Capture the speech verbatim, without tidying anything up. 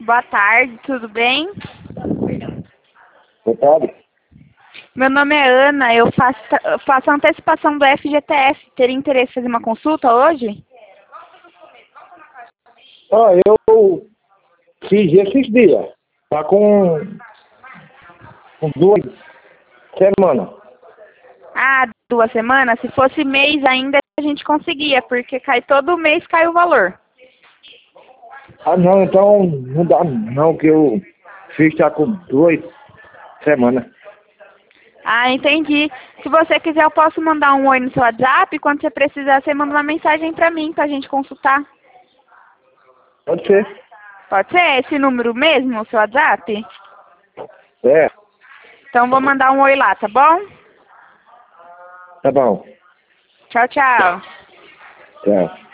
Boa tarde, tudo bem? Boa tarde. Meu nome é Ana, eu faço, eu faço antecipação do F G T F. Teria interesse em fazer uma consulta hoje? Ah, eu fiz esses dias. Tá com, com duas semanas. Ah, duas semanas? Se fosse mês ainda a gente conseguia, porque cai todo mês cai o valor. Ah, não, então não dá não, que eu fiz tá com duas semanas. Ah, entendi. Se você quiser eu posso mandar um oi no seu WhatsApp, quando você precisar você manda uma mensagem pra mim, pra gente consultar. Pode ser. Pode ser esse número mesmo, o seu WhatsApp? É, Então vou mandar um oi lá, tá bom? tá bom. Tchau, tchau. Tchau.